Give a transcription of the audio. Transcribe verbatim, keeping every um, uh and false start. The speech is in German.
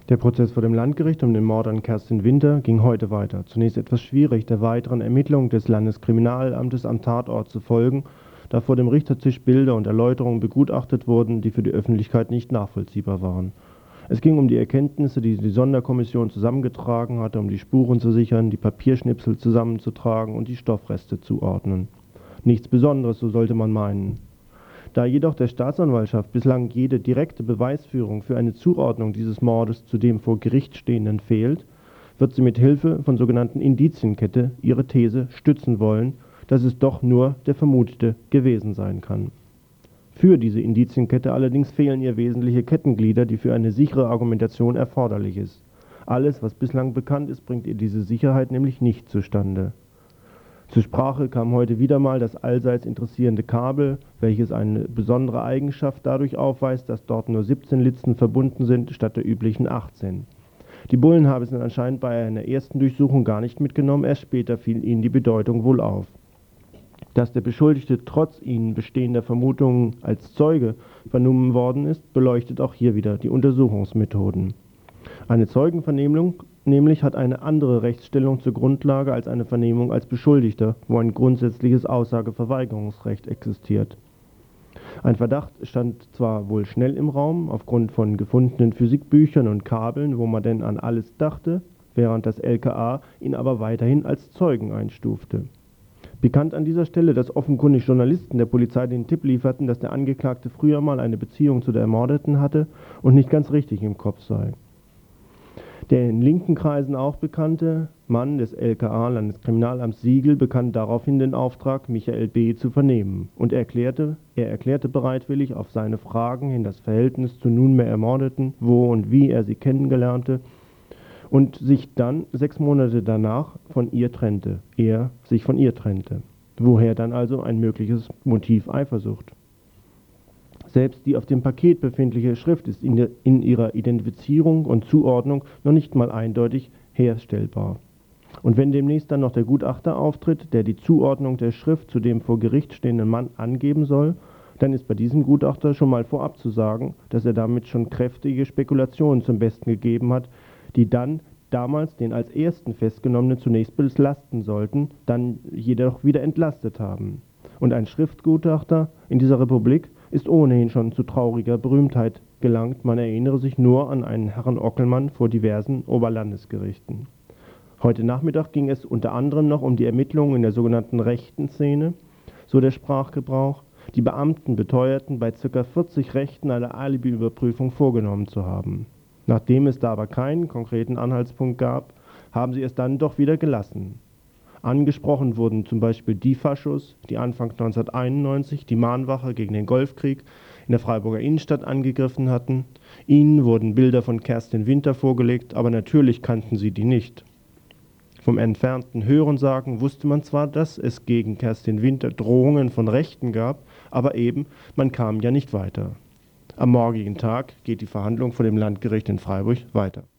Der Prozess vor dem Landgericht um den Mord an Kerstin Winter ging heute weiter. Zunächst etwas schwierig, der weiteren Ermittlung des Landeskriminalamtes am Tatort zu folgen, da vor dem Richtertisch Bilder und Erläuterungen begutachtet wurden, die für die Öffentlichkeit nicht nachvollziehbar waren. Es ging um die Erkenntnisse, die die Sonderkommission zusammengetragen hatte, um die Spuren zu sichern, die Papierschnipsel zusammenzutragen und die Stoffreste zuordnen. Nichts Besonderes, so sollte man meinen. Da jedoch der Staatsanwaltschaft bislang jede direkte Beweisführung für eine Zuordnung dieses Mordes zu dem vor Gericht Stehenden fehlt, wird sie mit Hilfe von sogenannten Indizienkette ihre These stützen wollen, dass es doch nur der Vermutete gewesen sein kann. Für diese Indizienkette allerdings fehlen ihr wesentliche Kettenglieder, die für eine sichere Argumentation erforderlich ist. Alles, was bislang bekannt ist, bringt ihr diese Sicherheit nämlich nicht zustande. Zur Sprache kam heute wieder mal das allseits interessierende Kabel, welches eine besondere Eigenschaft dadurch aufweist, dass dort nur siebzehn Litzen verbunden sind, statt der üblichen achtzehn. Die Bullen haben es anscheinend bei einer ersten Durchsuchung gar nicht mitgenommen, erst später fiel ihnen die Bedeutung wohl auf. Dass der Beschuldigte trotz ihnen bestehender Vermutungen als Zeuge vernommen worden ist, beleuchtet auch hier wieder die Untersuchungsmethoden. Eine Zeugenvernehmung nämlich hat eine andere Rechtsstellung zur Grundlage als eine Vernehmung als Beschuldigter, wo ein grundsätzliches Aussageverweigerungsrecht existiert. Ein Verdacht stand zwar wohl schnell im Raum, aufgrund von gefundenen Physikbüchern und Kabeln, wo man denn an alles dachte, während das L K A ihn aber weiterhin als Zeugen einstufte. Pikant an dieser Stelle, dass offenkundig Journalisten der Polizei den Tipp lieferten, dass der Angeklagte früher mal eine Beziehung zu der Ermordeten hatte und nicht ganz richtig im Kopf sei. Der in linken Kreisen auch bekannte Mann des L K A, Landeskriminalamts Siegel, bekannte daraufhin den Auftrag, Michael B. zu vernehmen und erklärte, er erklärte bereitwillig auf seine Fragen hin das Verhältnis zu nunmehr Ermordeten, wo und wie er sie kennengelernte und sich dann sechs Monate danach von ihr trennte, er sich von ihr trennte. Woher dann also ein mögliches Motiv Eifersucht? Selbst die auf dem Paket befindliche Schrift ist in, der, in ihrer Identifizierung und Zuordnung noch nicht mal eindeutig herstellbar. Und wenn demnächst dann noch der Gutachter auftritt, der die Zuordnung der Schrift zu dem vor Gericht stehenden Mann angeben soll, dann ist bei diesem Gutachter schon mal vorab zu sagen, dass er damit schon kräftige Spekulationen zum Besten gegeben hat, die dann damals den als ersten Festgenommenen zunächst belasten sollten, dann jedoch wieder entlastet haben. Und ein Schriftgutachter in dieser Republik ist ohnehin schon zu trauriger Berühmtheit gelangt. Man erinnere sich nur an einen Herrn Ockelmann vor diversen Oberlandesgerichten. Heute Nachmittag ging es unter anderem noch um die Ermittlungen in der sogenannten rechten Szene, so der Sprachgebrauch. Die Beamten beteuerten, bei ca. vierzig Rechten eine Alibi-Überprüfung vorgenommen zu haben. Nachdem es da aber keinen konkreten Anhaltspunkt gab, haben sie es dann doch wieder gelassen. Angesprochen wurden zum Beispiel die Faschos, die Anfang neunzehnhunderteinundneunzig die Mahnwache gegen den Golfkrieg in der Freiburger Innenstadt angegriffen hatten. Ihnen wurden Bilder von Kerstin Winter vorgelegt, aber natürlich kannten sie die nicht. Vom entfernten Hörensagen wusste man zwar, dass es gegen Kerstin Winter Drohungen von Rechten gab, aber eben, man kam ja nicht weiter. Am morgigen Tag geht die Verhandlung vor dem Landgericht in Freiburg weiter.